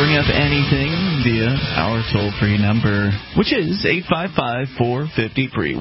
bring up anything via our toll-free number, which is 855-450-FREE,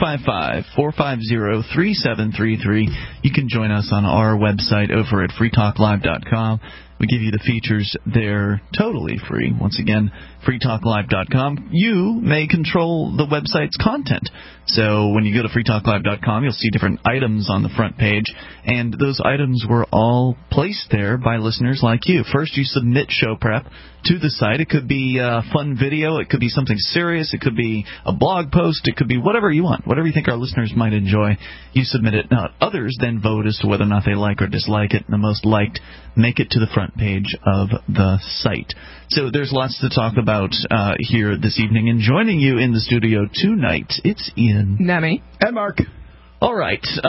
1-855-450-3733. You can join us on our website over at freetalklive.com. We give you the features there totally free. Once again, freetalklive.com. You may control the website's content. So when you go to freetalklive.com, you'll see different items on the front page, and those items were all placed there by listeners like you. First, you submit show prep to the site. It could be a fun video. It could be something serious. It could be a blog post. It could be whatever you want, whatever you think our listeners might enjoy. You submit it. Now, others then vote as to whether or not they like or dislike it. And the most liked make it to the front page of the site. So there's lots to talk about here this evening. And joining you in the studio tonight, it's Ian. Nemi. And Mark. All right. So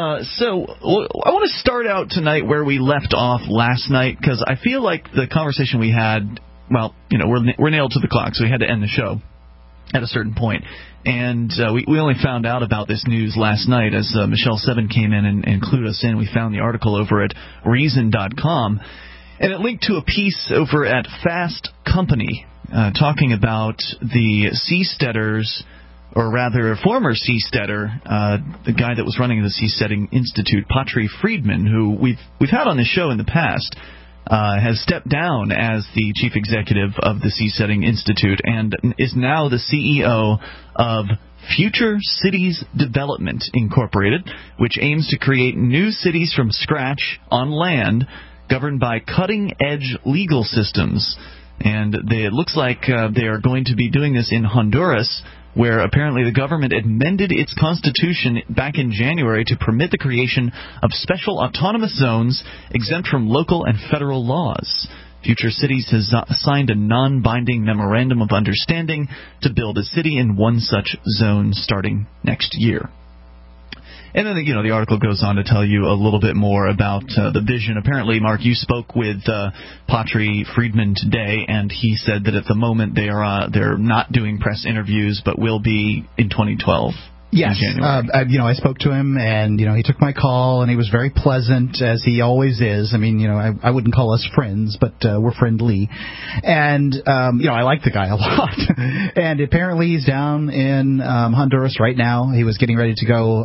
I want to start out tonight where we left off last night, because I feel like the conversation we had, well, you know, we're nailed to the clock, so we had to end the show at a certain point. And we only found out about this news last night as Michelle Seven came in and clued us in. We found the article over at Reason.com. And it linked to a piece over at Fast Company talking about the seasteaders, or rather former seasteader, the guy that was running the Seasteading Institute, Patri Friedman, who we've had on the show in the past, has stepped down as the chief executive of the Seasteading Institute and is now the CEO of Future Cities Development Incorporated, which aims to create new cities from scratch on land governed by cutting-edge legal systems. And it looks like they are going to be doing this in Honduras, where apparently the government amended its constitution back in January to permit the creation of special autonomous zones exempt from local and federal laws. Future Cities has signed a non-binding memorandum of understanding to build a city in one such zone starting next year. And then, you know, the article goes on to tell you a little bit more about the vision. Apparently, Mark, you spoke with Patri Friedman today, and he said that at the moment they're not doing press interviews, but will be in 2012. Yes, I spoke to him, and he took my call, and he was very pleasant, as he always is. I mean, I wouldn't call us friends, but we're friendly, and I like the guy a lot. And apparently, he's down in Honduras right now. He was getting ready to go.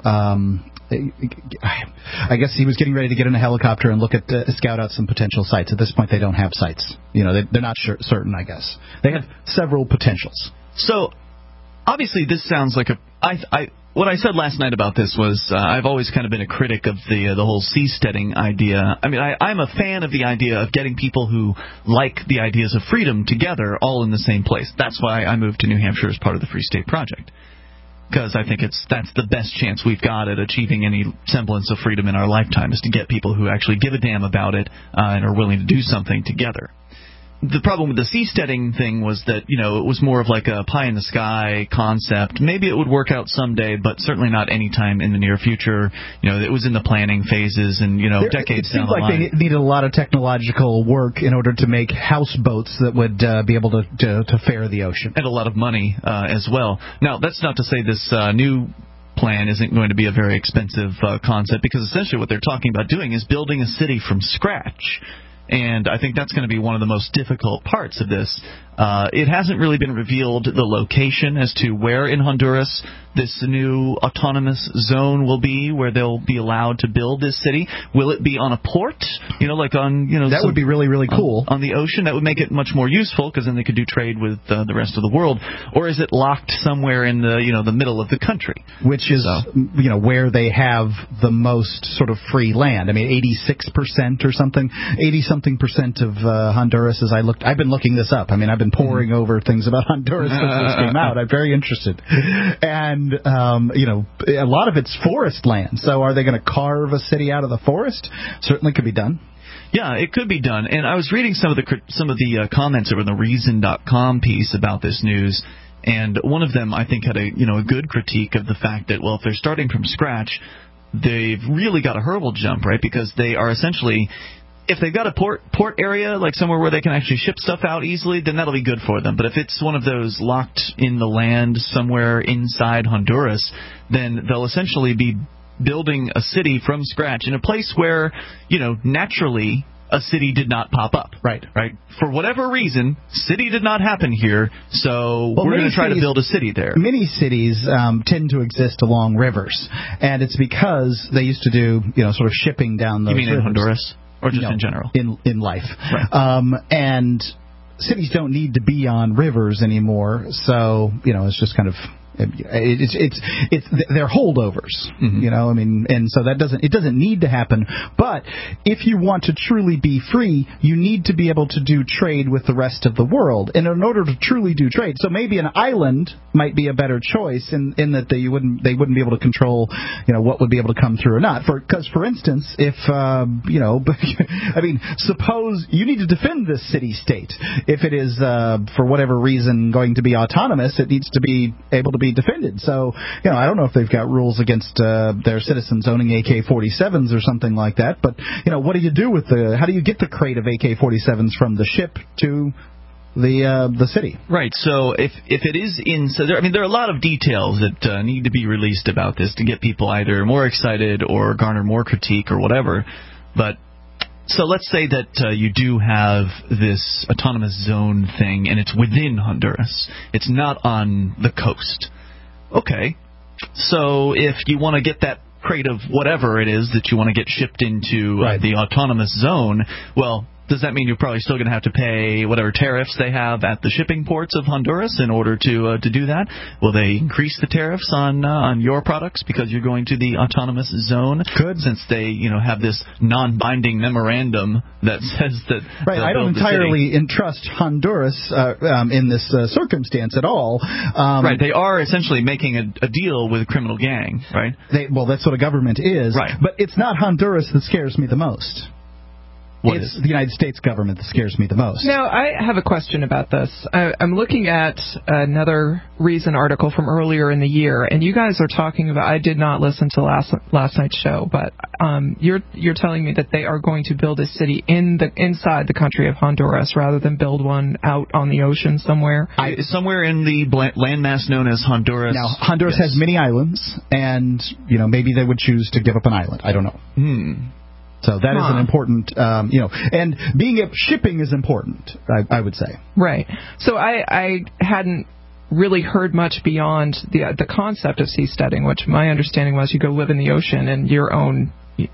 I guess he was getting ready to get in a helicopter and scout out some potential sites. At this point, they don't have sites. They're not certain. I guess they have several potentials. So, obviously, this sounds like what I said last night about this was I've always kind of been a critic of the whole seasteading idea. I mean, I'm a fan of the idea of getting people who like the ideas of freedom together all in the same place. That's why I moved to New Hampshire as part of the Free State Project, because I think that's the best chance we've got at achieving any semblance of freedom in our lifetime, is to get people who actually give a damn about it and are willing to do something together. The problem with the seasteading thing was that, it was more of like a pie-in-the-sky concept. Maybe it would work out someday, but certainly not anytime in the near future. It was in the planning phases and, decades down the line. It seemed like they needed a lot of technological work in order to make houseboats that would be able to fare the ocean. And a lot of money as well. Now, that's not to say this new plan isn't going to be a very expensive concept, because essentially what they're talking about doing is building a city from scratch. And I think that's going to be one of the most difficult parts of this. It hasn't really been revealed the location as to where in Honduras this new autonomous zone will be, where they'll be allowed to build this city. Will it be on a port? Like on, that would be really, really cool. On the ocean? That would make it much more useful, because then they could do trade with the rest of the world. Or is it locked somewhere in the middle of the country? Which is, where they have the most sort of free land. I mean, 86% or something, 80-something% of Honduras, I've been looking this up. I mean, I've been poring over things about Honduras since this came out. I'm very interested. And, a lot of it's forest land. So are they going to carve a city out of the forest? Certainly could be done. Yeah, it could be done. And I was reading some of the comments over the Reason.com piece about this news, and one of them I think had a good critique of the fact that, well, if they're starting from scratch, they've really got a hurdle jump, right? Because they are essentially, if they've got a port area, like somewhere where they can actually ship stuff out easily, then that'll be good for them. But if it's one of those locked in the land somewhere inside Honduras, then they'll essentially be building a city from scratch in a place where, naturally a city did not pop up. Right. For whatever reason, city did not happen here, so we're going to try to build a city there. Many cities tend to exist along rivers, and it's because they used to do, sort of shipping down those rivers. You mean in Honduras? Or just in general? In life. Right. And cities don't need to be on rivers anymore, so, it's just kind of... It's they're holdovers, and so it doesn't need to happen. But if you want to truly be free, you need to be able to do trade with the rest of the world. And in order to truly do trade, so maybe an island might be a better choice in that they wouldn't be able to control, what would be able to come through or not. Because for instance, if suppose you need to defend this city-state. If it is for whatever reason going to be autonomous, it needs to be able to be defended. So, I don't know if they've got rules against their citizens owning AK-47s or something like that, but, what do you do with how do you get the crate of AK-47s from the ship to the city? Right. So if it is there are a lot of details that need to be released about this to get people either more excited or garner more critique or whatever. But so let's say that you do have this autonomous zone thing, and it's within Honduras. It's not on the coast. Okay. So if you want to get that crate of whatever it is that you want to get shipped into the autonomous zone, well, does that mean you're probably still going to have to pay whatever tariffs they have at the shipping ports of Honduras in order to do that? Will they increase the tariffs on your products because you're going to the autonomous zone? Could, since they have this non-binding memorandum that says that. Right. I don't entirely entrust Honduras in this circumstance at all. Right. They are essentially making a deal with a criminal gang. Right. That's what a government is. Right. But it's not Honduras that scares me the most. It's the United States government that scares me the most. Now, I have a question about this. I'm looking at another Reason article from earlier in the year, and you guys are talking about, I did not listen to last night's show, but you're telling me that they are going to build a city inside the country of Honduras rather than build one out on the ocean somewhere? Somewhere in the landmass known as Honduras. Now, Honduras has many islands, and maybe they would choose to give up an island. I don't know. So that is an important, and shipping is important, I would say. Right. So I hadn't really heard much beyond the concept of seasteading, which my understanding was you go live in the ocean and your own,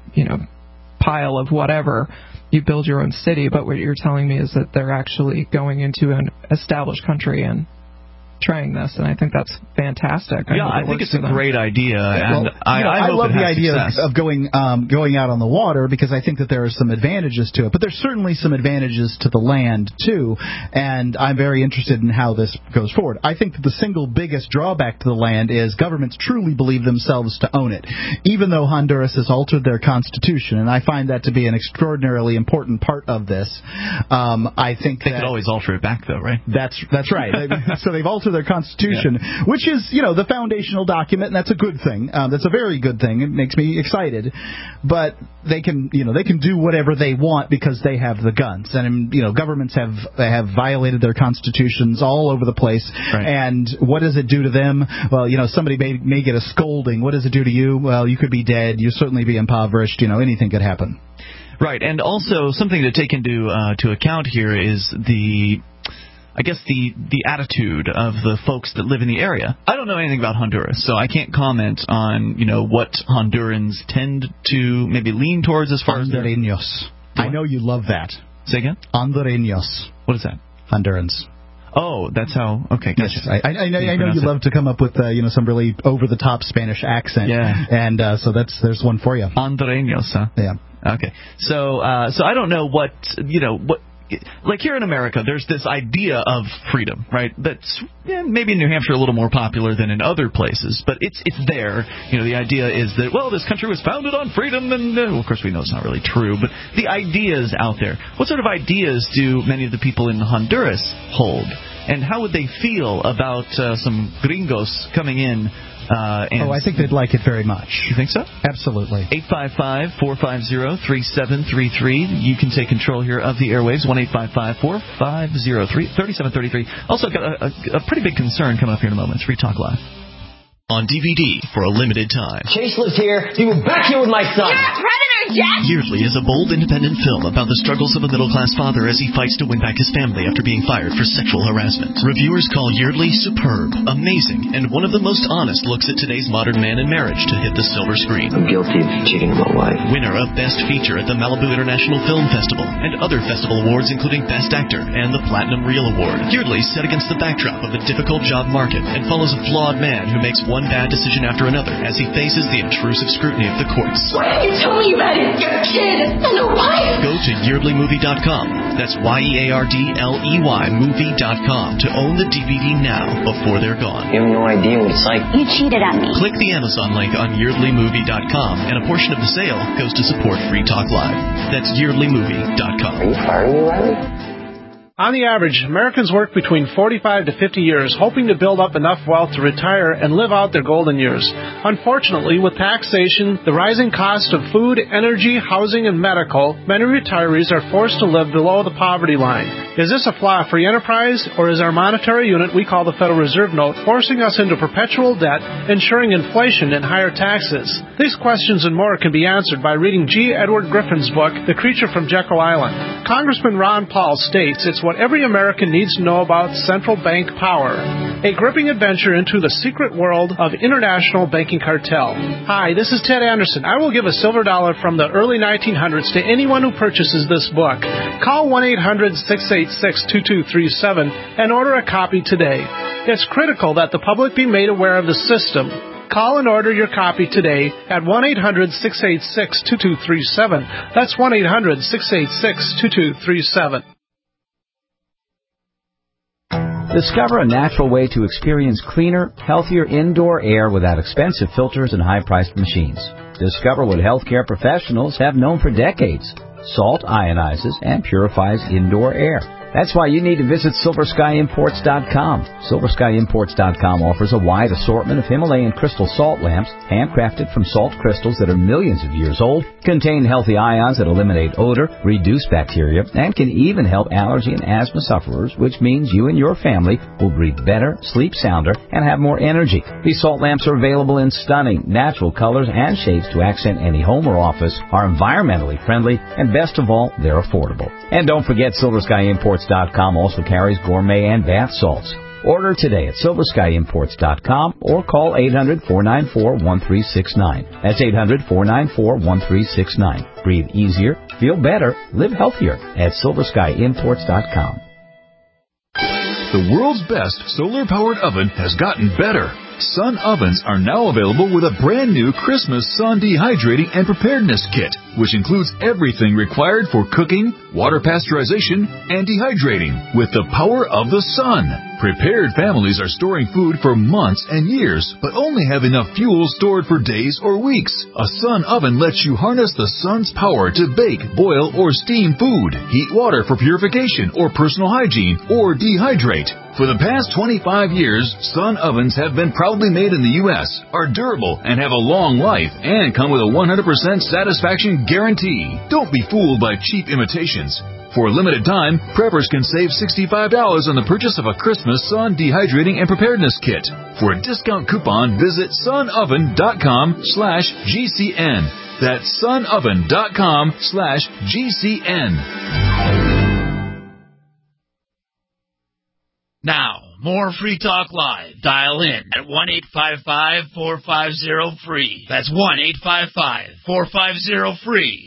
pile of whatever, you build your own city. But what you're telling me is that they're actually going into an established country and trying this, and I think that's fantastic. I think it's a great idea, and I love the idea of going out on the water because I think that there are some advantages to it, but there's certainly some advantages to the land too, and I'm very interested in how this goes forward. I think that the single biggest drawback to the land is governments truly believe themselves to own it, even though Honduras has altered their constitution, and I find that to be an extraordinarily important part of this. I think they could always alter it back, though, right? That's right. So they've altered their constitution, which is, the foundational document, and that's a good thing. That's a very good thing. It makes me excited. But they can do whatever they want because they have the guns. And, governments have violated their constitutions all over the place. Right. And what does it do to them? Well, somebody may get a scolding. What does it do to you? Well, you could be dead. You'll certainly be impoverished. Anything could happen. Right. And also something to take into account here is the attitude of the folks that live in the area. I don't know anything about Honduras, so I can't comment on, what Hondurans tend to maybe lean towards as far as Hondureños. I know you love that. Say again? Hondureños. What is that? Hondurans. Oh, that's how. Okay, gotcha. Yes, I know you love to come up with some really over-the-top Spanish accent. Yeah. And so there's one for you. Hondureños, huh? Yeah. Okay. So I don't know what. Like here in America, there's this idea of freedom, right? That's maybe in New Hampshire a little more popular than in other places, but it's there. The idea is that, well, this country was founded on freedom, and of course we know it's not really true, but the idea is out there. What sort of ideas do many of the people in Honduras hold? And how would they feel about some gringos coming in? I think they'd like it very much. You think so? Absolutely. 855-450-3733. You can take control here of the airwaves. 1-855-450-3733. Also got a pretty big concern coming up here in a moment. It's Free Talk Live. on DVD for a limited time. Chase lives here. He moved back here with my son. You're a predator, Jack! Yeardley is a bold, independent film about the struggles of a middle-class father as he fights to win back his family after being fired for sexual harassment. Reviewers call Yeardley superb, amazing, and one of the most honest looks at today's modern man and marriage to hit the silver screen. I'm guilty of cheating on my wife. Winner of Best Feature at the Malibu International Film Festival and other festival awards including Best Actor and the Platinum Reel Award. Yeardley is set against the backdrop of a difficult job market and follows a flawed man who makes one bad decision after another as he faces the intrusive scrutiny of the courts. Why didn't you tell me about it? You're a kid and a wife. Go to YeardleyMovie.com. That's Yeardley movie.com to own the DVD now before they're gone. You have no idea what it's like. You cheated on me. Click the Amazon link on YeardleyMovie.com and a portion of the sale goes to support Free Talk Live. That's YeardleyMovie.com. Are you firing me, Riley? On the average, Americans work between 45 to 50 years, hoping to build up enough wealth to retire and live out their golden years. Unfortunately, with taxation, the rising cost of food, energy, housing, and medical, many retirees are forced to live below the poverty line. Is this a flaw of free enterprise, or is our monetary unit we call the Federal Reserve Note forcing us into perpetual debt, ensuring inflation and higher taxes? These questions and more can be answered by reading G. Edward Griffin's book, The Creature from Jekyll Island. Congressman Ron Paul states it's what every American needs to know about central bank power. A gripping adventure into the secret world of international banking cartel. Hi, this is Ted Anderson. I will give a silver dollar from the early 1900s to anyone who purchases this book. Call 1-800-686-2237 and order a copy today. It's critical that the public be made aware of the system. Call and order your copy today at 1-800-686-2237. That's 1-800-686-2237. Discover a natural way to experience cleaner, healthier indoor air without expensive filters and high-priced machines. Discover what healthcare professionals have known for decades. Salt ionizes and purifies indoor air. That's why you need to visit SilverSkyImports.com. SilverSkyImports.com offers a wide assortment of Himalayan crystal salt lamps, handcrafted from salt crystals that are millions of years old, contain healthy ions that eliminate odor, reduce bacteria, and can even help allergy and asthma sufferers, which means you and your family will breathe better, sleep sounder, and have more energy. These salt lamps are available in stunning, natural colors and shapes to accent any home or office, are environmentally friendly, and best of all, they're affordable. And don't forget, SilverSkyImports.com also carries gourmet and bath salts. Order today at SilverSkyImports.com or call 800-494-1369. That's 800-494-1369. Breathe easier, feel better, live healthier at SilverSkyImports.com. The world's best solar-powered oven has gotten better. Sun ovens are now available with a brand new Christmas Sun Dehydrating and Preparedness Kit, which includes everything required for cooking, water pasteurization, and dehydrating with the power of the sun. Prepared families are storing food for months and years, but only have enough fuel stored for days or weeks. A Sun oven lets you harness the sun's power to bake, boil, or steam food, heat water for purification or personal hygiene, or dehydrate. For the past 25 years, Sun ovens have been proudly made in the U.S., are durable, and have a long life, and come with a 100% satisfaction guarantee. Don't be fooled by cheap imitations. For a limited time, preppers can save $65 on the purchase of a Christmas Sun Dehydrating and Preparedness Kit. For a discount coupon, visit sunoven.com/GCN. That's sunoven.com/GCN. Now, more Free Talk Live. Dial in at 1-855-450-FREE. That's 1-855-450-FREE.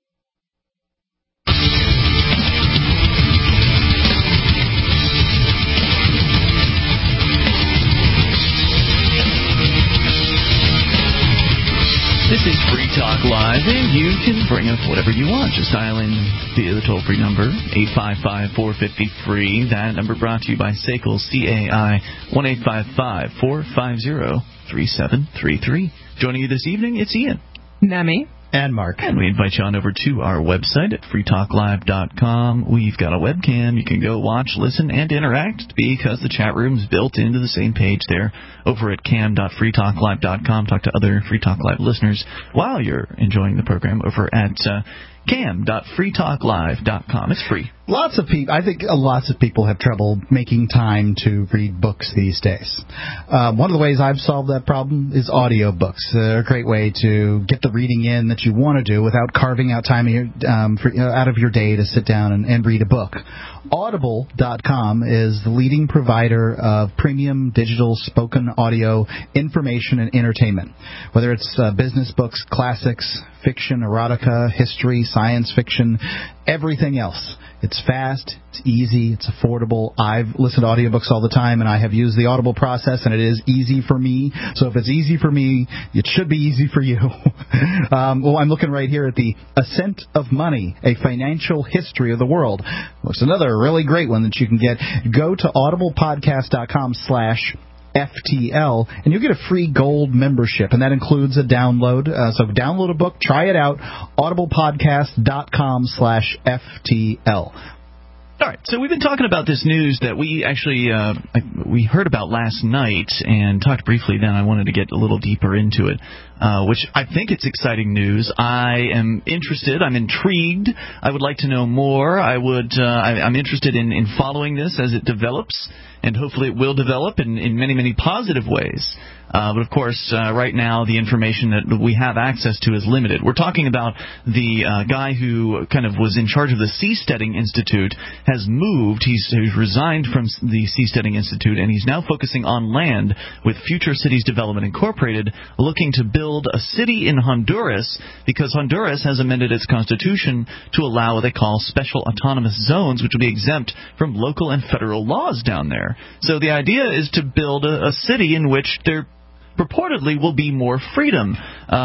This is Free Talk Live, and you can bring up whatever you want. Just dial in via the toll-free number, 855-450-FREE. That number brought to you by SACL, CAI, 1-855-450-3733. Joining you this evening, it's Ian. Nemi. And Mark. And we invite you on over to our website at freetalklive.com. We've got a webcam. You can go watch, listen, and interact because the chat room's built into the same page there over at cam.freetalklive.com. Talk to other Free Talk Live listeners while you're enjoying the program over at cam.freetalklive.com. It's free. Lots of people. I think lots of people have trouble making time to read books these days. One of the ways I've solved that problem is audiobooks. They're a great way to get the reading in that you want to do without carving out time out of your day to sit down and read a book. Audible.com is the leading provider of premium digital spoken audio information and entertainment. Whether it's business books, classics, fiction, erotica, history, science fiction, everything else. It's fast, it's easy, it's affordable. I've listened to audiobooks all the time, and I have used the Audible process, and it is easy for me. So if it's easy for me, it should be easy for you. Well, I'm looking right here at the Ascent of Money, A Financial History of the World. It's another really great one that you can get. Go to audiblepodcast.com/FTL, and you'll get a free gold membership, and that includes a download. So download a book, try it out, audiblepodcast.com/FTL. All right, so we've been talking about this news that we actually we heard about last night and talked briefly then. I wanted to get a little deeper into it, which I think it's exciting news. I am interested. I'm intrigued. I would like to know more. I'm interested in following this as it develops, and hopefully it will develop in many, many positive ways. But, of course, right now the information that we have access to is limited. We're talking about the guy who kind of was in charge of the Seasteading Institute has moved. He's resigned from the Seasteading Institute, and he's now focusing on land with Future Cities Development Incorporated, looking to build a city in Honduras because Honduras has amended its constitution to allow what they call special autonomous zones, which will be exempt from local and federal laws down there. So the idea is to build a city in which there purportedly will be more freedom.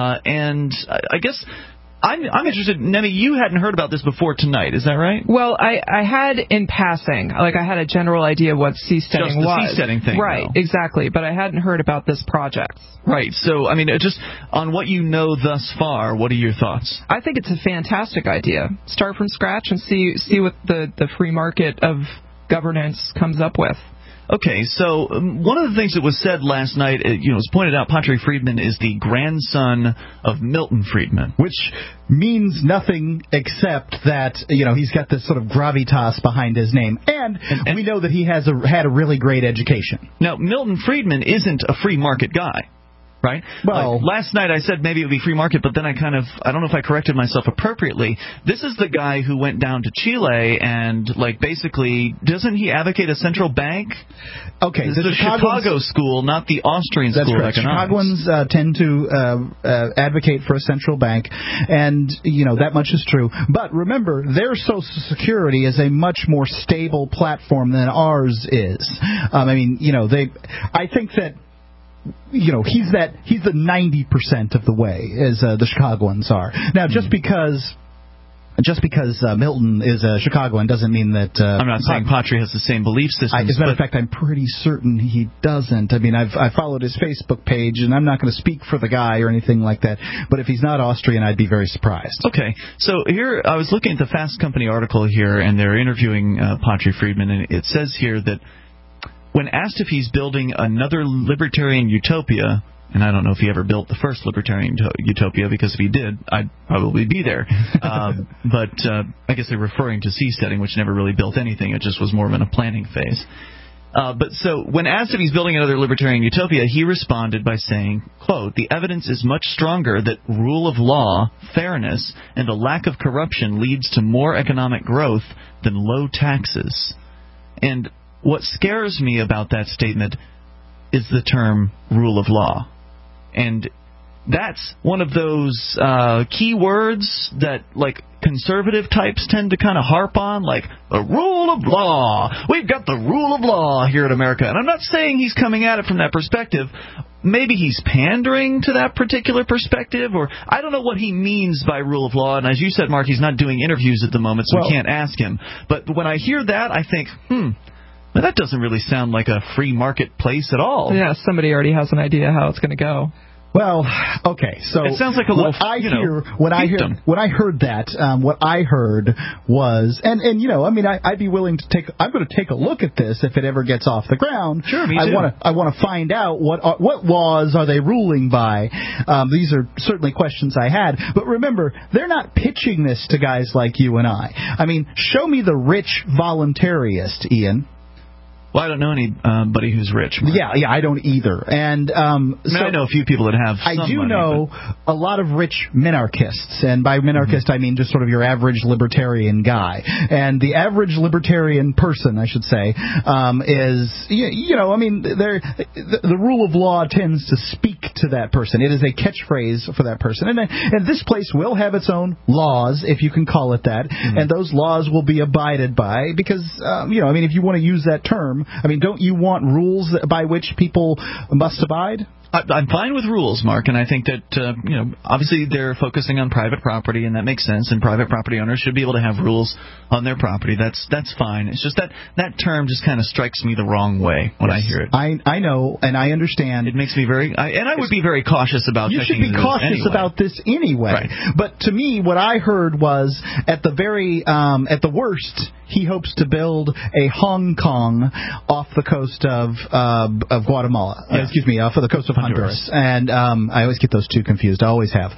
And I guess I'm interested, Nemi, you hadn't heard about this before tonight, is that right? Well, I had in passing, like I had a general idea what seasteading was. Just the seasteading thing. Right, though. Exactly, but I hadn't heard about this project. Right, so, I mean, just on what you know thus far, what are your thoughts? I think it's a fantastic idea. Start from scratch and see what the free market of governance comes up with. Okay, so one of the things that was said last night, it was pointed out, Patri Friedman is the grandson of Milton Friedman. Which means nothing except that, he's got this sort of gravitas behind his name. And we know that he had a really great education. Now, Milton Friedman isn't a free market guy. Right? Well, last night I said maybe it would be free market, but then I don't know if I corrected myself appropriately. This is the guy who went down to Chile and, basically, doesn't he advocate a central bank? Okay. This is the Chicago school, not the Austrian school of economics. Chicagoans tend to advocate for a central bank, and, that much is true. But remember, their Social Security is a much more stable platform than ours is. I think that he's the 90% of the way as the Chicagoans are. Now, just because Milton is a Chicagoan doesn't mean that... I'm not saying Patri has the same belief system. As a matter of fact, I'm pretty certain he doesn't. I mean, I followed his Facebook page, and I'm not going to speak for the guy or anything like that, but if he's not Austrian, I'd be very surprised. Okay, so here, I was looking at the Fast Company article here, and they're interviewing Patri Friedman, and it says here that when asked if he's building another libertarian utopia, and I don't know if he ever built the first libertarian utopia, because if he did, I'd probably be there. But I guess they're referring to seasteading, which never really built anything. It just was more of in a planning phase. But so when asked if he's building another libertarian utopia, he responded by saying, quote, "The evidence is much stronger that rule of law, fairness, and a lack of corruption leads to more economic growth than low taxes." And what scares me about that statement is the term rule of law. And that's one of those key words that, conservative types tend to kind of harp on, like, the rule of law. We've got the rule of law here in America. And I'm not saying he's coming at it from that perspective. Maybe he's pandering to that particular perspective, or I don't know what he means by rule of law. And as you said, Mark, he's not doing interviews at the moment, so we can't ask him. But when I hear that, I think, well, that doesn't really sound like a free market place at all. Yeah, somebody already has an idea how it's going to go. Well, okay. So it sounds like a little. When I heard that, what I heard was, and I mean, I'd be willing to take. I'm going to take a look at this if it ever gets off the ground. Sure, me too. I want to find out what laws are they ruling by. These are certainly questions I had, but remember, they're not pitching this to guys like you and I. I mean, show me the rich voluntarist, Ian. Well, I don't know anybody who's rich. Mark. Yeah, I don't either. And I know a few people that have some I do money, know a lot of rich minarchists, and by minarchist I mean just sort of your average libertarian guy. And the average libertarian person, I should say, is, I mean, the rule of law tends to speak to that person. It is a catchphrase for that person. And this place will have its own laws, if you can call it that, and those laws will be abided by because, I mean, if you want to use that term, I mean, don't you want rules by which people must abide? I'm fine with rules, Mark, and I think that, obviously they're focusing on private property, and that makes sense, and private property owners should be able to have rules on their property. That's fine. It's just that term just kind of strikes me the wrong way when I hear it. I know, and I understand. It makes me I would be very cautious about You should be cautious about this anyway. Right. But to me, what I heard was, at the worst, he hopes to build a Hong Kong off the coast of Guatemala. Off of the coast of Honduras. And I always get those two confused. I always have.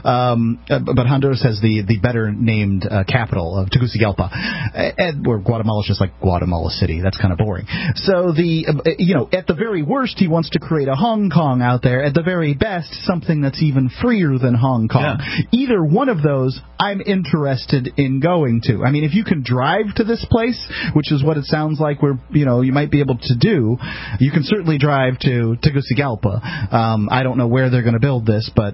But Honduras has the better named capital of Tegucigalpa. Where Guatemala's just like Guatemala City. That's kind of boring. So at the very worst, he wants to create a Hong Kong out there. At the very best, something that's even freer than Hong Kong. Yeah. Either one of those, I'm interested in going to. I mean, if you can drive to this place, which is what it sounds like you might be able to do, you can certainly drive to Tegucigalpa. I don't know where they're going to build this, but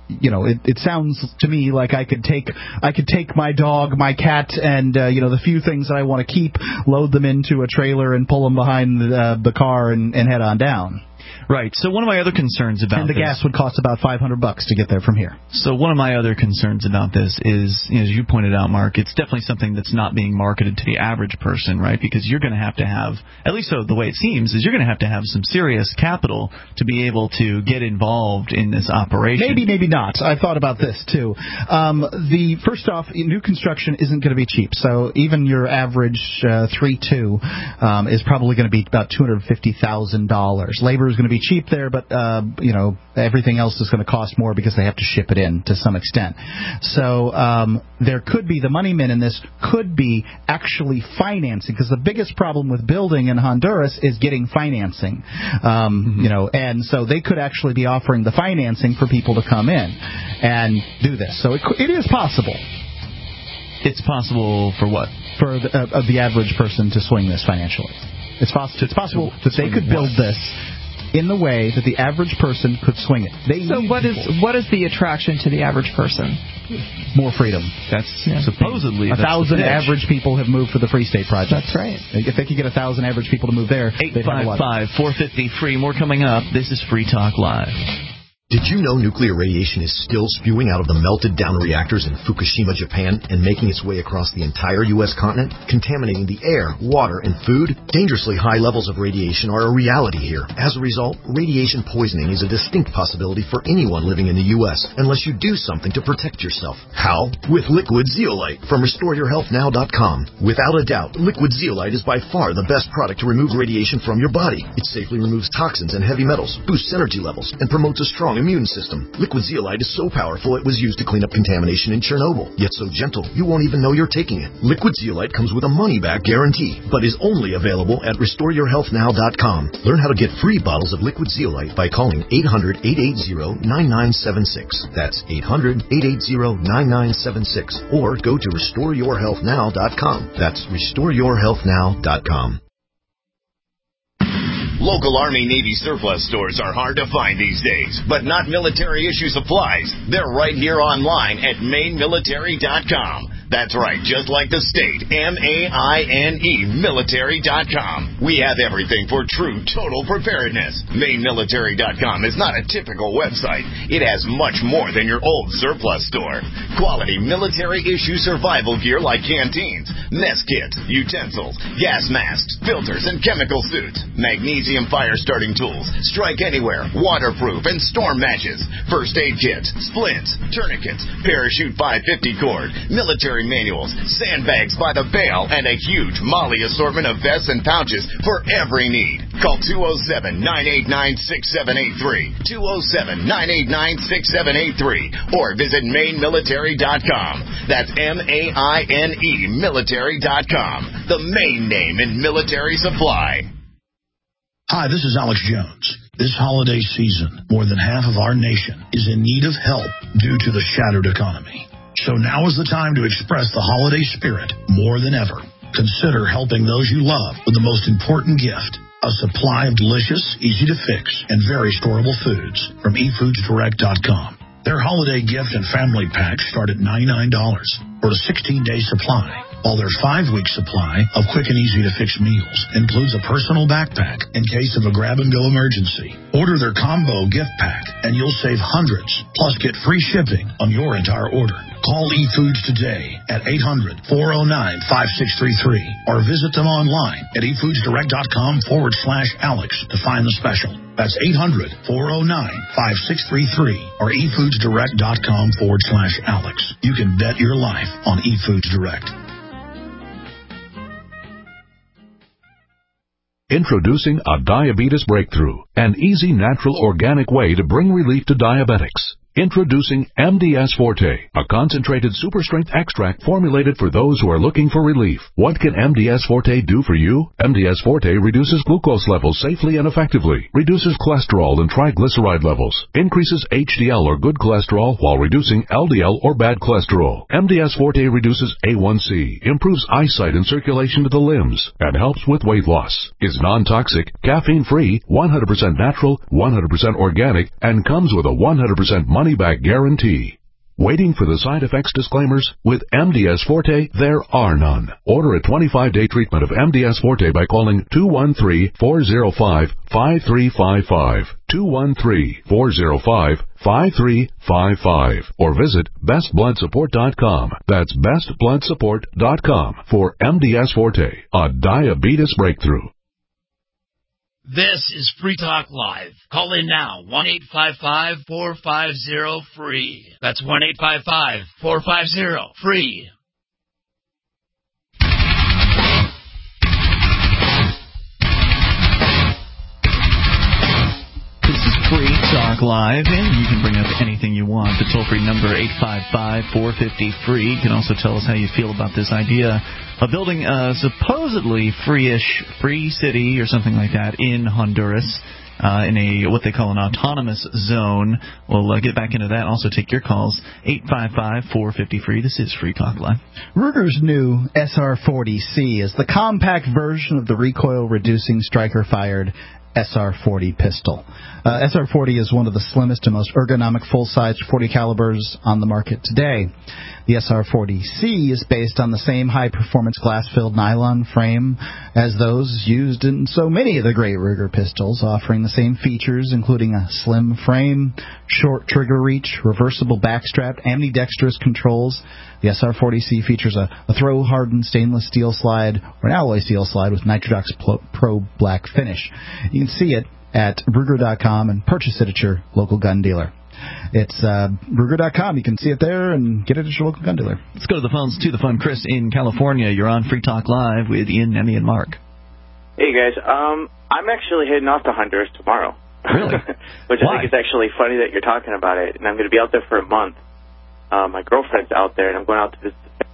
it sounds to me like I could take my dog, my cat, and the few things that I want to keep, load them into a trailer, and pull them behind the car and head on down. Right. So one of my other concerns about this... And the gas would cost about $500 to get there from here. So one of my other concerns about this is, as you pointed out, Mark, it's definitely something that's not being marketed to the average person, right? Because you're going to have, at least so the way it seems, is you're going to have some serious capital to be able to get involved in this operation. Maybe not. I thought about this, too. First off, new construction isn't going to be cheap. So even your average 3-2 is probably going to be about $250,000. Labor is going to be cheap there, but everything else is going to cost more because they have to ship it in to some extent. So there could be, the money men in this could be actually financing, because the biggest problem with building in Honduras is getting financing. And so they could actually be offering the financing for people to come in and do this. So it is possible. It's possible for what? For the average person to swing this financially. It's possible that they could build this in the way that the average person could swing it. What is the attraction to the average person? More freedom. That's supposedly 1,000 average people have moved for the Free State Project. That's right. If they could get 1,000 average people to move there, 855-450-FREE. More coming up. This is Free Talk Live. Did you know nuclear radiation is still spewing out of the melted down reactors in Fukushima, Japan, and making its way across the entire U.S. continent, contaminating the air, water, and food? Dangerously high levels of radiation are a reality here. As a result, radiation poisoning is a distinct possibility for anyone living in the U.S. unless you do something to protect yourself. How? With Liquid Zeolite from RestoreYourHealthNow.com. Without a doubt, Liquid Zeolite is by far the best product to remove radiation from your body. It safely removes toxins and heavy metals, boosts energy levels, and promotes a strong immune system. Liquid Zeolite is so powerful it was used to clean up contamination in Chernobyl, yet so gentle you won't even know you're taking it. Liquid Zeolite comes with a money-back guarantee, but is only available at RestoreYourHealthNow.com. Learn how to get free bottles of Liquid Zeolite by calling 800-880-9976. That's 800-880-9976. Or go to RestoreYourHealthNow.com. That's RestoreYourHealthNow.com. Local Army Navy surplus stores are hard to find these days, but not military issue supplies. They're right here online at mainmilitary.com. That's right, just like the state, MAINE military.com. We have everything for true total preparedness. MaineMilitary.com is not a typical website. It has much more than your old surplus store. Quality military-issue survival gear like canteens, mess kits, utensils, gas masks, filters, and chemical suits, magnesium fire-starting tools, strike anywhere, waterproof, and storm matches, first aid kits, splints, tourniquets, parachute 550 cord, military manuals, sandbags by the bale, and a huge Molly assortment of vests and pouches for every need. Call 207-989-6783, 207-989-6783, or visit MaineMilitary.com. That's MAINE military.com, the main name in military supply. Hi, this is Alex Jones. This holiday season, more than half of our nation is in need of help due to the shattered economy. So now is the time to express the holiday spirit more than ever. Consider helping those you love with the most important gift, a supply of delicious, easy-to-fix, and very storable foods from eFoodsDirect.com. Their holiday gift and family packs start at $99 for a 16-day supply, while their 5-week supply of quick and easy-to-fix meals includes a personal backpack in case of a grab-and-go emergency. Order their combo gift pack, and you'll save hundreds, plus get free shipping on your entire order. Call eFoods today at 800-409-5633 or visit them online at eFoodsDirect.com/Alex to find the special. That's 800-409-5633 or eFoodsDirect.com/Alex. You can bet your life on eFoods Direct. Introducing a diabetes breakthrough, an easy, natural, organic way to bring relief to diabetics. Introducing MDS Forte, a concentrated super-strength extract formulated for those who are looking for relief. What can MDS Forte do for you? MDS Forte reduces glucose levels safely and effectively, reduces cholesterol and triglyceride levels, increases HDL or good cholesterol while reducing LDL or bad cholesterol. MDS Forte reduces A1C, improves eyesight and circulation to the limbs, and helps with weight loss. Is non-toxic, caffeine-free, 100% natural, 100% organic, and comes with a 100% money-back guarantee. Waiting for the side effects disclaimers? With MDS Forte, there are none. Order a 25-day treatment of MDS Forte by calling 213-405-5355, 213-405-5355, or visit bestbloodsupport.com. That's bestbloodsupport.com for MDS Forte, a diabetes breakthrough. This is Free Talk Live. Call in now, 1-855-450-FREE. That's 1-855-450-FREE. This is Free Talk Live, and you can bring up anything you want. The toll-free number, 855-450-FREE. You can also tell us how you feel about this idea of building a supposedly free city or something like that in Honduras, in a what they call an autonomous zone. We'll get back into that. Also take your calls, 855-450-FREE. This is Free Talk Live. Ruger's new SR40C is the compact version of the recoil-reducing striker-fired SR40 pistol. SR40 is one of the slimmest and most ergonomic full-size .40 calibers on the market today. The SR40C is based on the same high-performance glass-filled nylon frame as those used in so many of the great Ruger pistols, offering the same features, including a slim frame, short trigger reach, reversible backstrap, ambidextrous controls. The SR40C features a throw-hardened stainless steel slide or an alloy steel slide with Nitrodox Pro Black finish. You can see it at Ruger.com and purchase it at your local gun dealer. It's Ruger.com. You can see it there and get it at your local gun dealer. Let's go to the phones to the phone. Chris in California. You're on Free Talk Live with Ian, Emmy, and Mark. Hey, guys. I'm actually heading off to Honduras tomorrow. Really? Which I think is actually funny that you're talking about it. And I'm going to be out there for a month. My girlfriend's out there, and I'm going out to visit.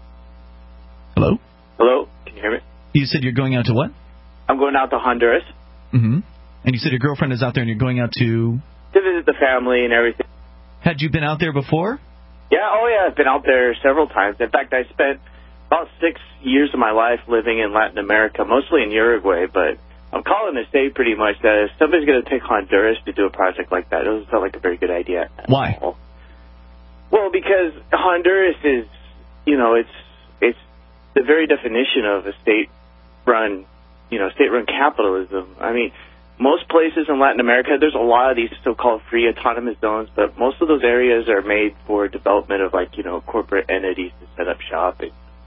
Hello? Hello? Can you hear me? You said you're going out to what? I'm going out to Honduras. Mm-hmm. And you said your girlfriend is out there, and you're going out to... To visit the family and everything. Had you been out there before? Yeah, I've been out there several times. In fact, I spent about 6 years of my life living in Latin America, mostly in Uruguay, but I'm calling to say pretty much that if somebody's going to pick Honduras to do a project like that, it doesn't sound like a very good idea. Why? Well, because Honduras is, it's the very definition of a state-run, state-run capitalism. I mean, most places in Latin America, there's a lot of these so-called free autonomous zones, but most of those areas are made for development of, corporate entities to set up shop.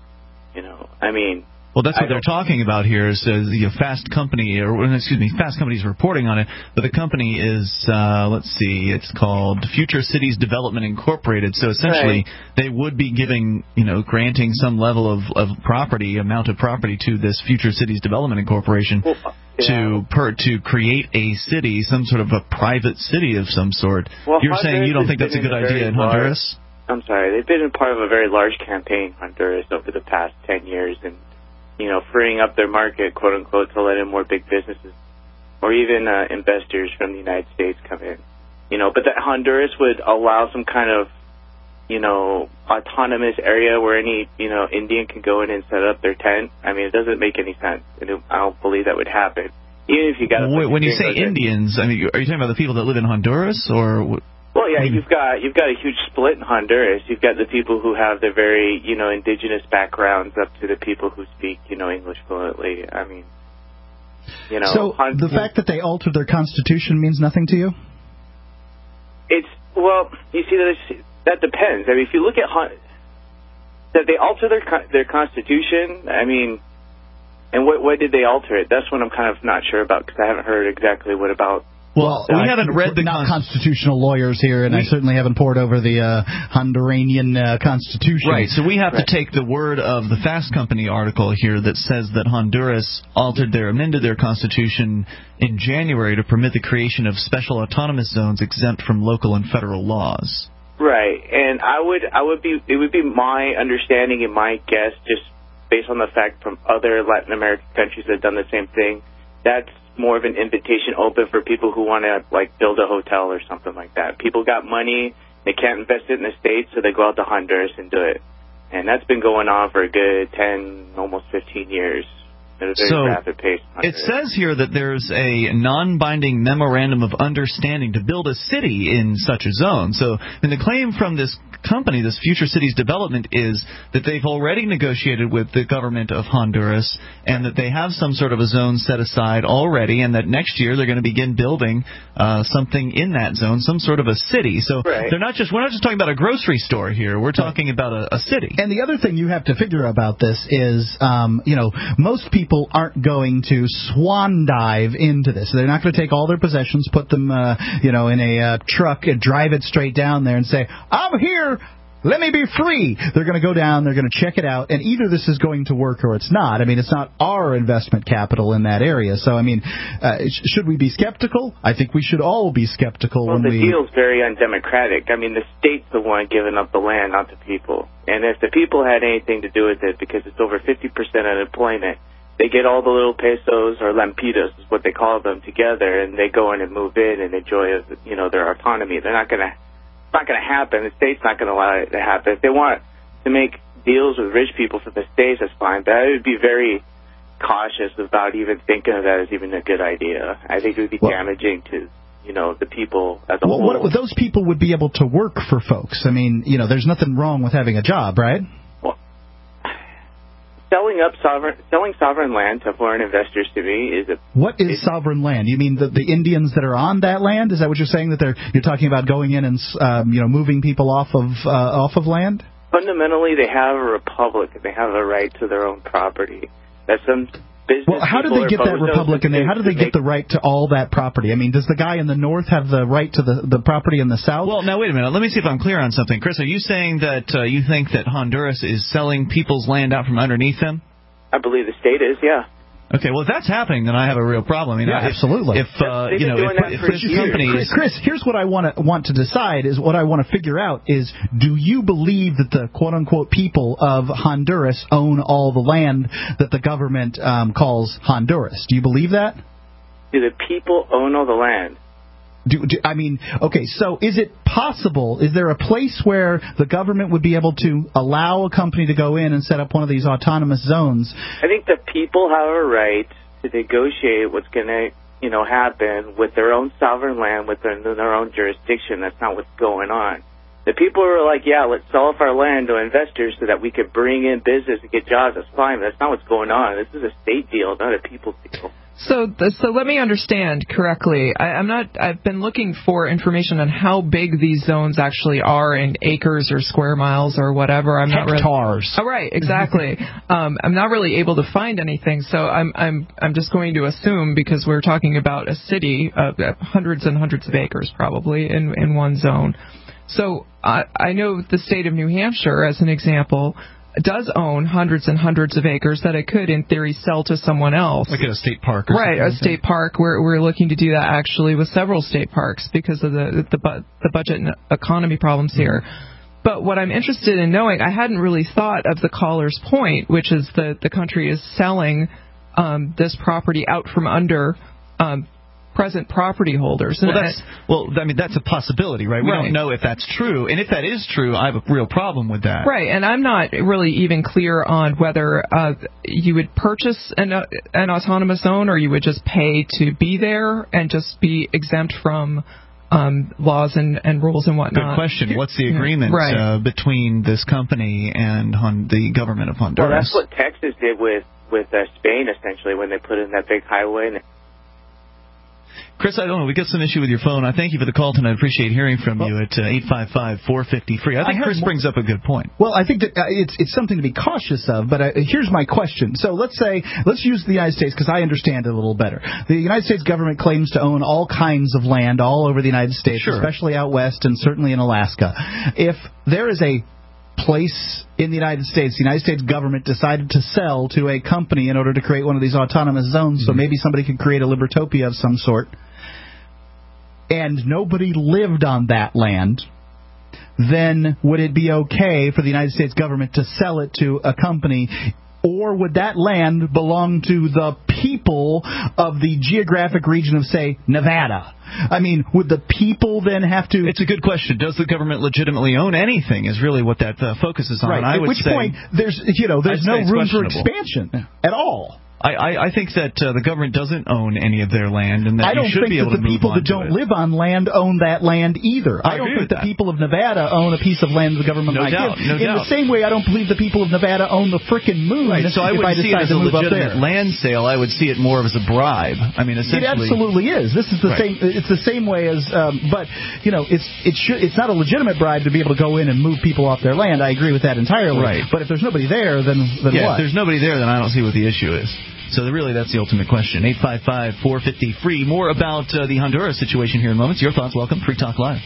Well, that's what they're talking about here. Is Fast Company, Fast Company's reporting on it, but the company is, it's called Future Cities Development Incorporated. So essentially, they would be granting some level of property, amount of property to this Future Cities Development Incorporation to create a city, some sort of a private city of some sort. Well, you're saying you don't think that's a good idea in Honduras? I'm sorry, they've been part of a very large campaign in Honduras over the past 10 years, and freeing up their market, quote unquote, to let in more big businesses or even investors from the United States come in. But that Honduras would allow some kind of, autonomous area where any, Indian can go in and set up their tent. I mean, it doesn't make any sense. I don't believe that would happen. Even if you got when you say Indians, are you talking about the people that live in Honduras or? Well, yeah, you've got a huge split in Honduras. You've got the people who have their very, indigenous backgrounds up to the people who speak, English fluently. I mean, So the fact that they altered their constitution means nothing to you? You see, that depends. I mean, if you look at that they alter their constitution, I mean, and what did they alter it? That's what I'm kind of not sure about because I haven't heard exactly what about. Well, we haven't read not constitutional lawyers here, and I certainly haven't pored over the Honduranian Constitution. Right, so we have to take the word of the Fast Company article here that says that Honduras amended their constitution in January to permit the creation of special autonomous zones exempt from local and federal laws. Right, and it would be my understanding and my guess, just based on the fact from other Latin American countries that have done the same thing, that's more of an invitation open for people who want to build a hotel or something like that. People got money, they can't invest it in the States, so they go out to Honduras and do it. And that's been going on for a good 10, almost 15 years at a very rapid pace. It says here that there's a non-binding memorandum of understanding to build a city in such a zone. So, and the claim from this company, this Future Cities Development, is that they've already negotiated with the government of Honduras and that they have some sort of a zone set aside already, and that next year they're going to begin building something in that zone, some sort of a city. So we're not just talking about a grocery store here. We're talking about a city. And the other thing you have to figure about this is, most people aren't going to swan dive into this. They're not going to take all their possessions, put them, in a truck and drive it straight down there and say, I'm here, let me be free. They're going to go down, they're going to check it out, and either this is going to work or it's not. I mean, it's not our investment capital in that area. So, I mean, should we be skeptical? I think we should all be skeptical. Well, the deal's very undemocratic. I mean, the state's the one giving up the land, not the people. And if the people had anything to do with it, because it's over 50% unemployment, they get all the little pesos or lempitos, is what they call them, together, and they go in and move in and enjoy, their autonomy. It's not going to happen. The state's not going to allow it to happen. If they want to make deals with rich people for the states, that's fine. But I would be very cautious about even thinking of that as even a good idea. I think it would be damaging to, the people as a whole. Those people would be able to work for folks. I mean, there's nothing wrong with having a job, right? Selling sovereign land to foreign investors to me is What is sovereign land? You mean the Indians that are on that land? Is that what you're saying? That you're talking about going in and moving people off of land? Fundamentally, they have a republic and they have a right to their own property. That's some business. Well, how do they get that republic and how do they get the right to all that property? I mean, does the guy in the north have the right to the property in the south? Well, now wait a minute. Let me see if I'm clear on something. Chris, are you saying that you think that Honduras is selling people's land out from underneath them? I believe the state is, yeah. Okay, well, if that's happening, then I have a real problem. Absolutely. If companies, Chris, here's what I want to decide is what I want to figure out is: do you believe that the quote unquote people of Honduras own all the land that the government calls Honduras? Do you believe that? Do the people own all the land? So is it possible, is there a place where the government would be able to allow a company to go in and set up one of these autonomous zones? I think the people have a right to negotiate what's going to, happen with their own sovereign land, within their own jurisdiction. That's not what's going on. The people were like, yeah, let's sell off our land to investors so that we could bring in business and get jobs. That's fine, but that's not what's going on. This is a state deal, not a people deal. So let me understand correctly. I've been looking for information on how big these zones actually are in acres or square miles or whatever. I'm not hectares. Oh, right, exactly. I'm not really able to find anything, so I'm just going to assume, because we're talking about a city of hundreds and hundreds of acres probably in one zone. So I know the state of New Hampshire, as an example, does own hundreds and hundreds of acres that it could, in theory, sell to someone else. Like at a state park or something. Right, a state park. We're looking to do that, actually, with several state parks because of the budget and economy problems here. But what I'm interested in knowing, I hadn't really thought of the caller's point, which is that the country is selling this property out from under present property holders. That's a possibility, right? We don't know if that's true. And if that is true, I have a real problem with that. Right, and I'm not really even clear on whether you would purchase an autonomous zone or you would just pay to be there and just be exempt from laws and rules and whatnot. Good question. What's the agreement between this company and the government of Honduras? Well, that's what Texas did with Spain, essentially, when they put in that big highway. Chris, I don't know. We got some issue with your phone. I thank you for the call tonight. I appreciate hearing from you at 855-450-FREE. I think Chris brings up a good point. Well, I think that it's something to be cautious of, but here's my question. So let's use the United States, because I understand it a little better. The United States government claims to own all kinds of land all over the United States, especially out west and certainly in Alaska. If there is a place in the United States government decided to sell to a company in order to create one of these autonomous zones, so maybe somebody could create a libertopia of some sort, and nobody lived on that land, then would it be okay for the United States government to sell it to a company? Or would that land belong to the people of the geographic region of, say, Nevada? I mean, would the people then have to... It's a good question. Does the government legitimately own anything is really what that focuses on. Right. I At would which say, point, there's no room for expansion at all. I think that the government doesn't own any of their land, and that you should be able to move on to it. I don't think that the people that don't live on land own that land either. I don't think the people of Nevada own a piece of land the government might give. In the same way, I don't believe the people of Nevada own the frickin' moon. Right, so I wouldn't see it as a legitimate land sale. I would see it more as a bribe. I mean, essentially, it absolutely is. This is the same. It's the same way as, but it's not a legitimate bribe to be able to go in and move people off their land. I agree with that entirely. Right. But if there's nobody there, then what? If there's nobody there, then I don't see what the issue is. So really, that's the ultimate question. 855-450-FREE. More about the Honduras situation here in moments. Your thoughts, welcome. Free Talk Live.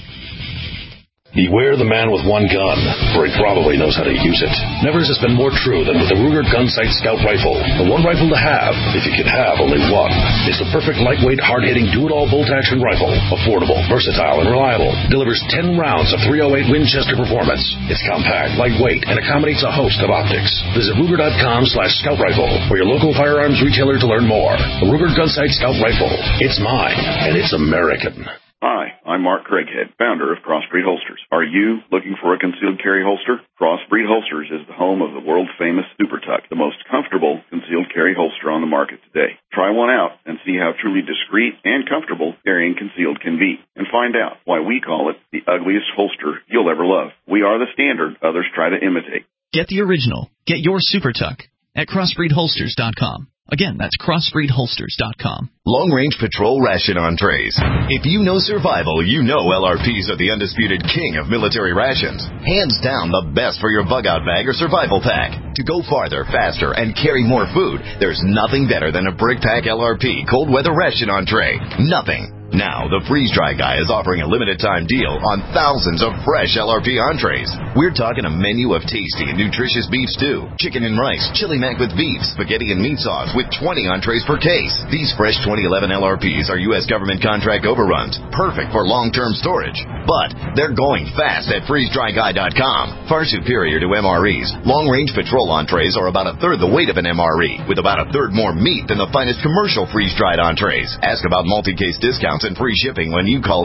Beware the man with one gun, for he probably knows how to use it. Never has this been more true than with the Ruger Gunsight Scout Rifle. The one rifle to have, if you could have only one. It's the perfect lightweight, hard-hitting, do-it-all bolt-action rifle. Affordable, versatile, and reliable. Delivers 10 rounds of .308 Winchester performance. It's compact, lightweight, and accommodates a host of optics. Visit Ruger.com/Scout Rifle or your local firearms retailer to learn more. The Ruger Gunsight Scout Rifle. It's mine, and it's American. Hi, I'm Mark Craighead, founder of Crossbreed Holsters. Are you looking for a concealed carry holster? Crossbreed Holsters is the home of the world-famous Super Tuck, the most comfortable concealed carry holster on the market today. Try one out and see how truly discreet and comfortable carrying concealed can be, and find out why we call it the ugliest holster you'll ever love. We are the standard others try to imitate. Get the original. Get your Super Tuck at CrossbreedHolsters.com. Again, that's CrossbreedHolsters.com. Long-range patrol ration entrees. If you know survival, you know LRPs are the undisputed king of military rations. Hands down the best for your bug-out bag or survival pack. To go farther, faster, and carry more food, there's nothing better than a Brick Pack LRP cold weather ration entree. Nothing. Now, the Freeze Dry Guy is offering a limited-time deal on thousands of fresh LRP entrees. We're talking a menu of tasty and nutritious beef stew, chicken and rice, chili mac with beef, spaghetti and meat sauce with 20 entrees per case. These fresh 2011 LRPs are U.S. government contract overruns, perfect for long-term storage. But they're going fast at freezedryguy.com. Far superior to MREs, long-range patrol entrees are about a third the weight of an MRE, with about a third more meat than the finest commercial freeze-dried entrees. Ask about multi-case discounts and free shipping when you call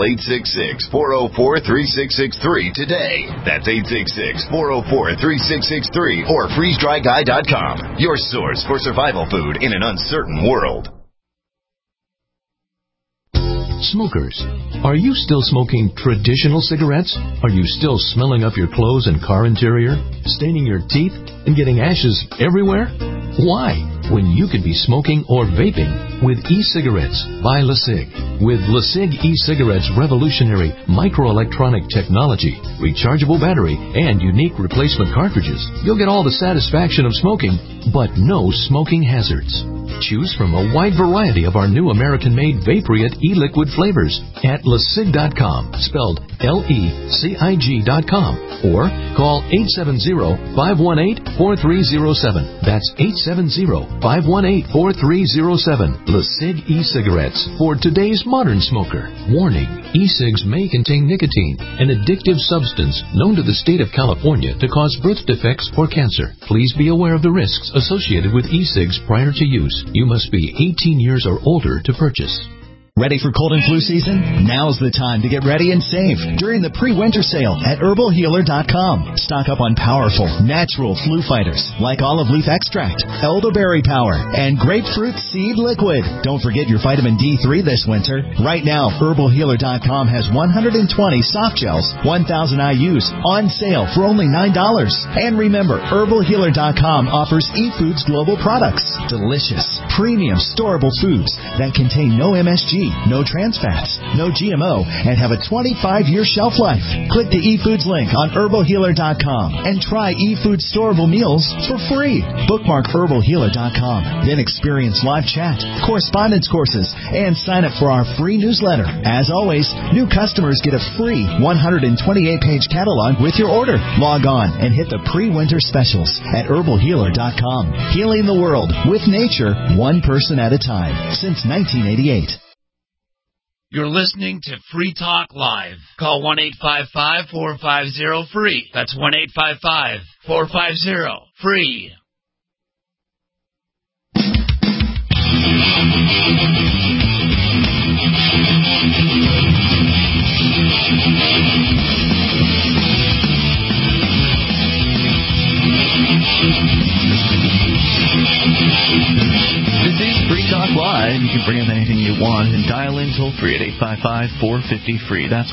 866-404-3663 today. That's 866-404-3663 or freezedryguy.com. Your source for survival food in an uncertain world. Smokers, are you still smoking traditional cigarettes? Are you still smelling up your clothes and car interior, staining your teeth, and getting ashes everywhere? Why, when you could be smoking or vaping with e-cigarettes by LeSig? With LeSig e-cigarettes' revolutionary microelectronic technology, rechargeable battery, and unique replacement cartridges, you'll get all the satisfaction of smoking, but no smoking hazards. Choose from a wide variety of our new American-made Vaporite e-liquid flavors at LeSig.com, spelled LECIG.com, or call 870-518-4307. That's 870-518-4307. LeSig e-cigarettes for today's modern smoker. Warning, e-cigs may contain nicotine, an addictive substance known to the state of California to cause birth defects or cancer. Please be aware of the risks associated with e-cigs prior to use. You must be 18 years or older to purchase. Ready for cold and flu season? Now's the time to get ready and save during the pre-winter sale at herbalhealer.com. Stock up on powerful, natural flu fighters like olive leaf extract, elderberry power, and grapefruit seed liquid. Don't forget your vitamin D3 this winter. Right now, herbalhealer.com has 120 soft gels, 1,000 IUs on sale for only $9. And remember, herbalhealer.com offers eFoods Global products. Delicious, premium, storable foods that contain no MSG, no trans fats, no GMO, and have a 25-year shelf life. Click the eFoods link on herbalhealer.com and try eFoods storable meals for free. Bookmark herbalhealer.com. Then experience live chat, correspondence courses, and sign up for our free newsletter. As always, new customers get a free 128-page catalog with your order. Log on and hit the pre-winter specials at herbalhealer.com. Healing the world with nature, one person at a time, since 1988. You're listening to Free Talk Live. Call 1-855-450-FREE. That's 1-855-450-FREE. This is Free Talk Live. You can bring up anything you want and dial in toll-free at 855-450-FREE. That's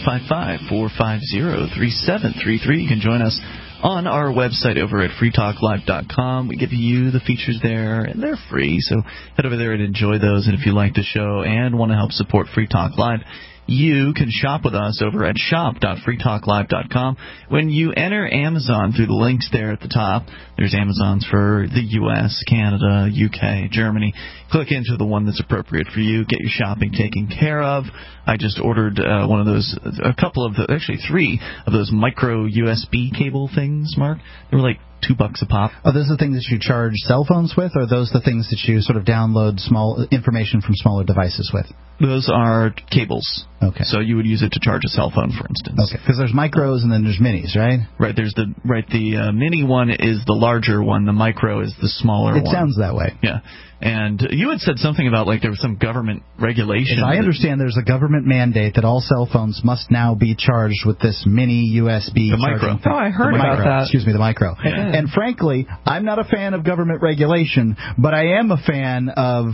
1-855-450-3733. You can join us on our website over at freetalklive.com. We give you the features there, and they're free, so head over there and enjoy those. And if you like the show and want to help support Free Talk Live, you can shop with us over at shop.freetalklive.com. When you enter Amazon through the links there at the top, there's Amazons for the U.S., Canada, UK, Germany. Click into the one that's appropriate for you. Get your shopping taken care of. I just ordered one of those, actually 3 of those micro USB cable things, Mark. They were like $2 a pop. Are those the things that you charge cell phones with, or are those the things that you sort of download small information from smaller devices with? Those are cables. Okay. So you would use it to charge a cell phone, for instance. Okay. Because there's micros and then there's minis, right? Right. The mini one is the larger one. The micro is the smaller one. It sounds that way. Yeah. And you had said something about like there was some government regulation. As I understand, there's a government mandate that all cell phones must now be charged with this mini USB. The micro. Oh, I heard about that. Excuse me, the micro. Yeah. And frankly, I'm not a fan of government regulation, but I am a fan of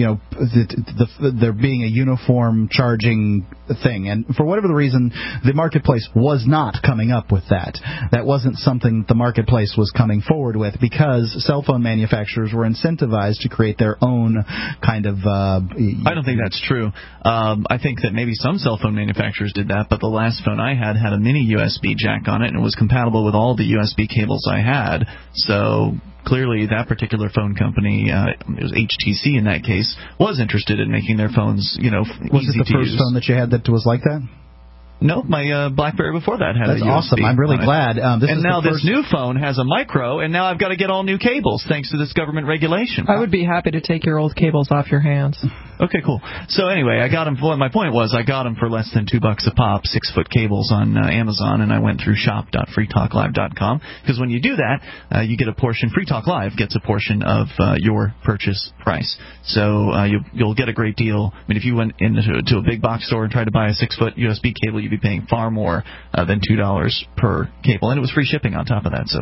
there being a uniform charging thing. And for whatever the reason, the marketplace was not coming up with that. That wasn't something the marketplace was coming forward with because cell phone manufacturers were incentivized to create their own kind of... I don't think that's true. I think that maybe some cell phone manufacturers did that, but the last phone I had a mini USB jack on it, and it was compatible with all the USB cables I had. So clearly that particular phone company, it was HTC in that case, was interested in making their phones, easy to use. Was it the first phone that you had that was like that? No, my BlackBerry before that had That's a USB. Awesome. I'm really glad. This new phone has a micro, and now I've got to get all new cables thanks to this government regulation. I would be happy to take your old cables off your hands. Okay, cool. So anyway, I got them. My point was, I got them for less than $2 a pop, 6-foot cables on Amazon, and I went through shop.freetalklive.com because when you do that, you get a portion. Free Talk Live gets a portion of your purchase price. So you'll get a great deal. I mean, if you went into a big box store and tried to buy a 6-foot USB cable, you'd be paying far more than $2 per cable, and it was free shipping on top of that. So it's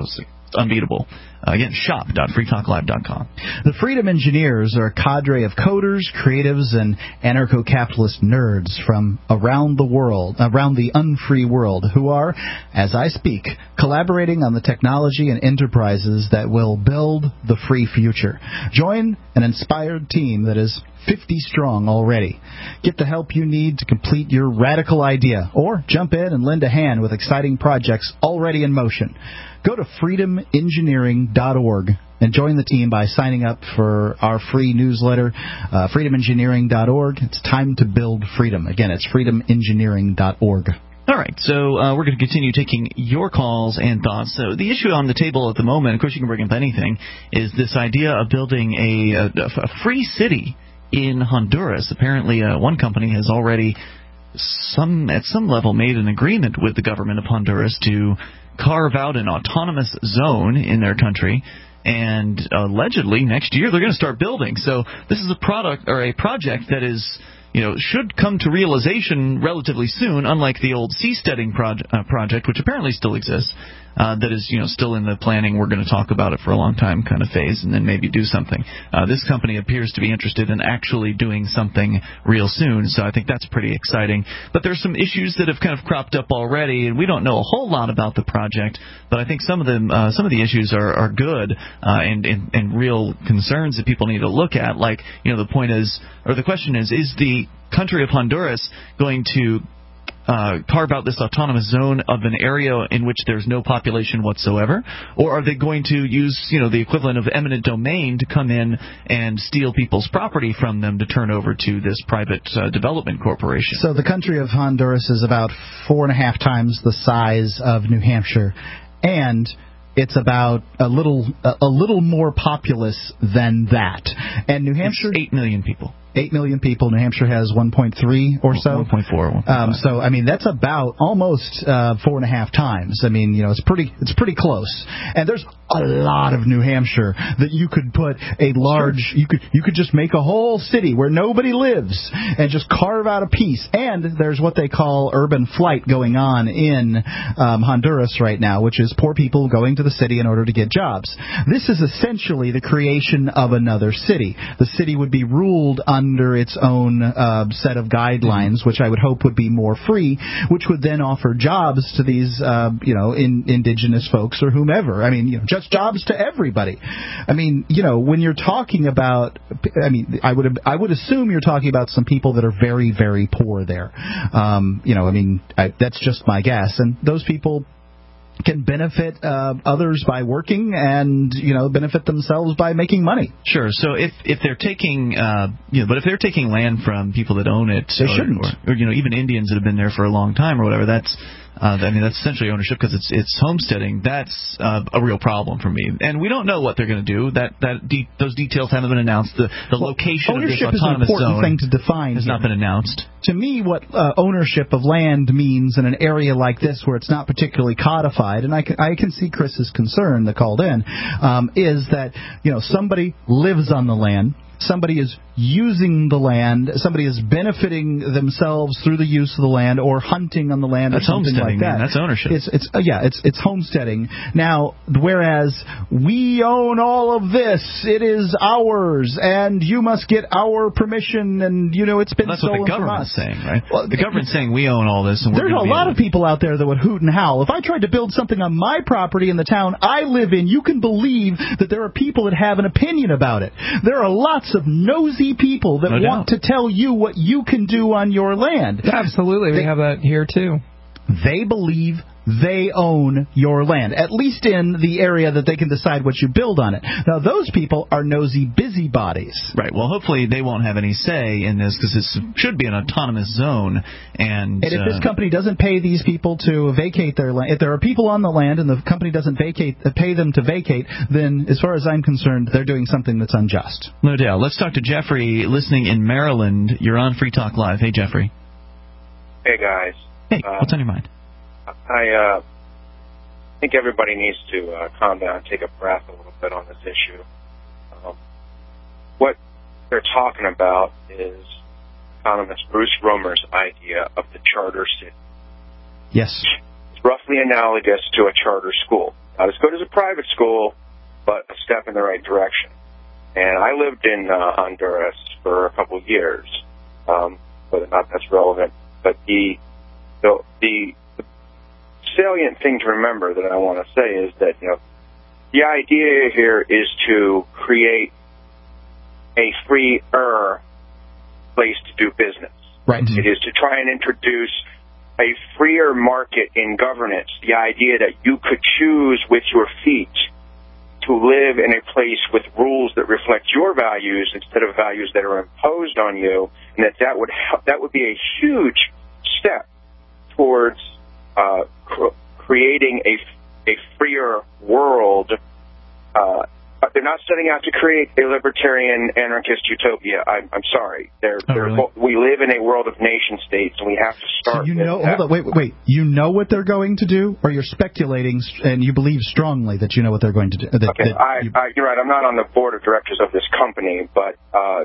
unbeatable. Again, shop.freetalklive.com. The Freedom Engineers are a cadre of coders, creatives, and anarcho-capitalist nerds from around the unfree world, who are, as I speak, collaborating on the technology and enterprises that will build the free future. Join an inspired team that is 50 strong already. Get the help you need to complete your radical idea, or jump in and lend a hand with exciting projects already in motion. Go to freedomengineering.org and join the team by signing up for our free newsletter, freedomengineering.org. It's time to build freedom. Again, it's freedomengineering.org. All right, so we're going to continue taking your calls and thoughts. So the issue on the table at the moment, of course you can bring up anything, is this idea of building a free city in Honduras. Apparently, one company has already at some level made an agreement with the government of Honduras to carve out an autonomous zone in their country, and allegedly next year they're going to start building. So this is a project that is, should come to realization relatively soon, unlike the old seasteading project, which apparently still exists, that is, still in the planning, we're going to talk about it for a long time kind of phase, and then maybe do something. This company appears to be interested in actually doing something real soon, so I think that's pretty exciting. But there's some issues that have kind of cropped up already, and we don't know a whole lot about the project, but I think some of the issues are good and real concerns that people need to look at. Like, the point is, or the question is the country of Honduras going to carve out this autonomous zone of an area in which there's no population whatsoever, or are they going to use, the equivalent of eminent domain to come in and steal people's property from them to turn over to this private development corporation? So the country of Honduras is about 4.5 times the size of New Hampshire, and it's about a little more populous than that. And New Hampshire, it's 8 million people. 8 million people. New Hampshire has 1.3 or so. 1.4. 1.5. So that's about almost 4.5 times. It's pretty close. And there's a lot of New Hampshire that you could put a large. You could just make a whole city where nobody lives and just carve out a piece. And there's what they call urban flight going on in Honduras right now, which is poor people going to the city in order to get jobs. This is essentially the creation of another city. The city would be ruled under its own set of guidelines, which I would hope would be more free, which would then offer jobs to these, indigenous folks or whomever. Just jobs to everybody. When you're talking about, I would assume you're talking about some people that are very, very poor there. That's just my guess, and those people can benefit others by working and benefit themselves by making money. Sure. So if they're taking but if they're taking land from people that own it, they shouldn't. Or even Indians that have been there for a long time or whatever, that's essentially ownership because it's homesteading. That's a real problem for me. And we don't know what they're going to do. Those details haven't been announced. The location of this autonomous zone is an important thing to define. Has not been announced. To me, what ownership of land means in an area like this where it's not particularly codified, and I can see Chris's concern that called in, is that somebody lives on the land. Somebody is using the land. Somebody is benefiting themselves through the use of the land or hunting on the land or something like that. Man. That's ownership. It's homesteading. Now, whereas we own all of this, it is ours, and you must get our permission, and it's been stolen from us. That's what the government's saying, right? Well, the government's saying we own all this, and there's a lot of people out there that would hoot and howl. If I tried to build something on my property in the town I live in, you can believe that there are people that have an opinion about it. There are lots of nosy people that want to tell you what you can do on your land. Absolutely. We have that here, too. They believe they own your land, at least in the area that they can decide what you build on it. Now, those people are nosy busybodies. Right. Well, hopefully they won't have any say in this because this should be an autonomous zone. And if this company doesn't pay these people to vacate their land, if there are people on the land and the company doesn't pay them to vacate, then as far as I'm concerned, they're doing something that's unjust. No doubt. Let's talk to Jeffrey, listening in Maryland. You're on Free Talk Live. Hey, Jeffrey. Hey, guys. Hey, what's on your mind? I think everybody needs to calm down and take a breath a little bit on this issue. What they're talking about is economist Bruce Romer's idea of the charter city. Yes. It's roughly analogous to a charter school. Not as good as a private school, but a step in the right direction. And I lived in Honduras for a couple of years, whether or not that's relevant. But the salient thing to remember that I want to say is that, the idea here is to create a freer place to do business. Right. It is to try and introduce a freer market in governance, the idea that you could choose with your feet to live in a place with rules that reflect your values instead of values that are imposed on you, and that would be a huge step towards creating a freer world. They're not setting out to create a libertarian anarchist utopia. I'm sorry. Really? We live in a world of nation states, and we have to start. So hold on, wait. You know what they're going to do, or you're speculating, and you believe strongly that you know what they're going to do? Okay, you're right. I'm not on the board of directors of this company, but I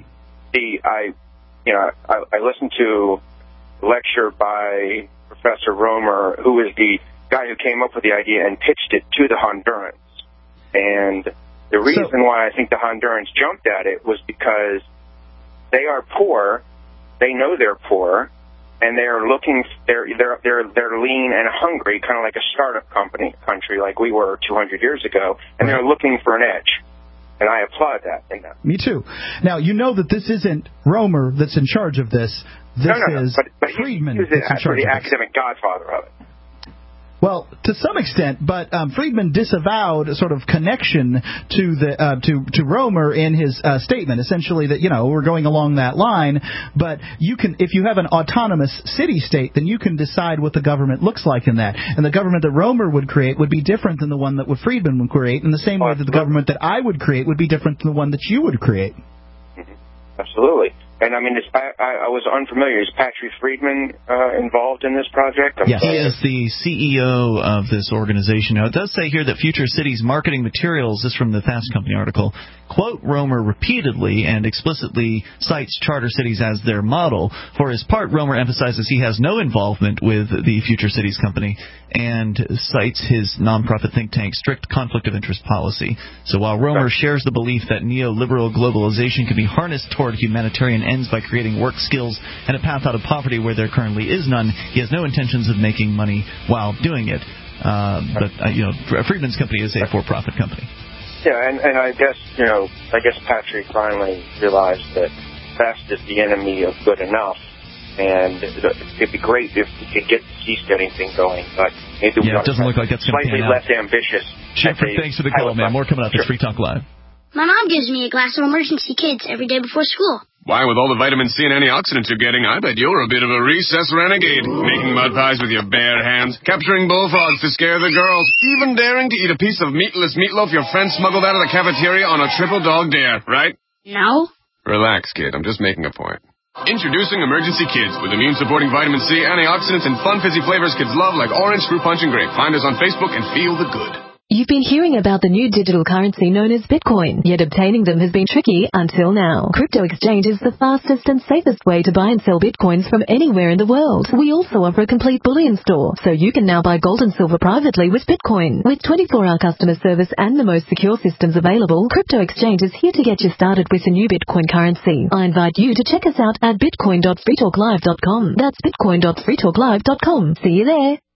listened to a lecture by Professor Romer, who is the guy who came up with the idea and pitched it to the Hondurans. And the reason why I think the Hondurans jumped at it was because they are poor, they know they're poor, and they're lean and hungry, kind of like a startup country like we were 200 years ago, and they're looking for an edge. And I applaud that in them. Me too. Now, you know that this isn't Romer that's in charge of this. This is Friedman that's in charge of the this. academic godfather of it. Well, to some extent, but Friedman disavowed a sort of connection to to Romer in his statement, essentially that we're going along that line. But if you have an autonomous city-state, then you can decide what the government looks like in that. And the government that Romer would create would be different than the one that Friedman would create, in the same way that the government that I would create would be different than the one that you would create. Mm-hmm. Absolutely. And I mean, I was unfamiliar. Is Patrick Friedman involved in this project? Yes, he is the CEO of this organization. Now, it does say here that Future Cities Marketing Materials, this is from the Fast Company article, quote Romer repeatedly and explicitly cites charter cities as their model. For his part, Romer emphasizes he has no involvement with the Future Cities Company and cites his nonprofit think tank strict conflict of interest policy. So while Romer shares the belief that neoliberal globalization can be harnessed toward humanitarian ends by creating work skills and a path out of poverty where there currently is none, he has no intentions of making money while doing it. But Friedman's company is a for-profit company. Yeah, and I guess Patrick finally realized that best is the enemy of good enough, and it'd be great if we could get the seasteading thing going, but maybe it doesn't look like that's going to pan out. Slightly less ambitious. Shepard, thanks for the call, man. More coming up at Free Talk Live. My mom gives me a glass of emergency kids every day before school. Why, with all the vitamin C and antioxidants you're getting, I bet you're a bit of a recess renegade. Making mud pies with your bare hands, capturing bullfrogs to scare the girls, even daring to eat a piece of meatless meatloaf your friend smuggled out of the cafeteria on a triple dog dare, right? No. Relax, kid. I'm just making a point. Introducing Emergency Kids with immune-supporting vitamin C, antioxidants, and fun fizzy flavors kids love like orange, fruit punch, and grape. Find us on Facebook and feel the good. You've been hearing about the new digital currency known as Bitcoin, yet obtaining them has been tricky until now. Crypto Exchange is the fastest and safest way to buy and sell Bitcoins from anywhere in the world. We also offer a complete bullion store, so you can now buy gold and silver privately with Bitcoin. With 24-hour customer service and the most secure systems available, Crypto Exchange is here to get you started with a new Bitcoin currency. I invite you to check us out at bitcoin.freetalklive.com. That's bitcoin.freetalklive.com. See you there.